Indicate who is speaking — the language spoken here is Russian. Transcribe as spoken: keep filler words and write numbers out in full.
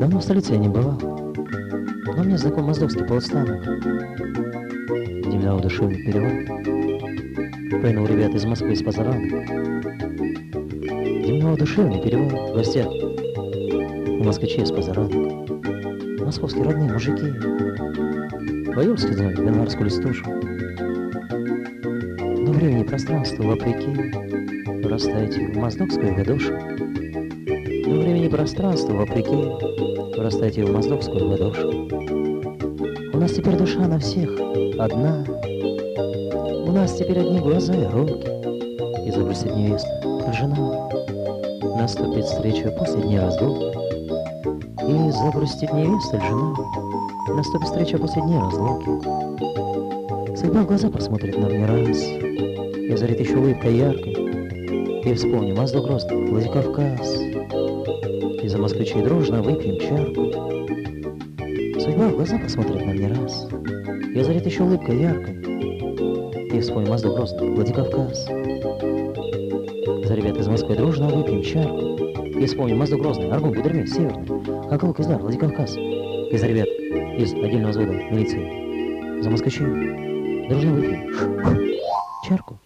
Speaker 1: Давно в столице я не бывал, но мне знаком моздовский полустанок. Земля удушевный перевал. Пойну ребят из Москвы с позаранок. Земля удушевный перевал. В гостях у москвичей с позаранок. Московские родные мужики. Байорский знак, бенгарскую листушку. Но времени и пространство вопреки растаете в моздокскую гадошу. Но времени и пространство вопреки растаете в моздокскую гадошу. У нас теперь душа на всех одна. У нас теперь одни глаза и руки. И загрустит невеста, жена. Наступит встреча после дня разлуки. И загрустит невеста, жена. Наступит встреча после дня разлуки. Судьба в глаза посмотрит нам не раз. И озарит еще улыбкой яркой. И вспомним Моздок Грозный, Владикавказ. И за москвичей дружно выпьем чарку. Судьба в глаза посмотрит нам не раз. И озарит еще улыбкой яркой. И вспомним Моздок Грозный, Владикавказ. За ребят из Москвы дружно выпьем чарку. И вспомним Моздок Грозный, Аргун, Гудермес, Северный, Хакалык, Издар, Владикавказ. И за ребят из отдельного взвода милиции. За москвичей дружно выпьем чарку.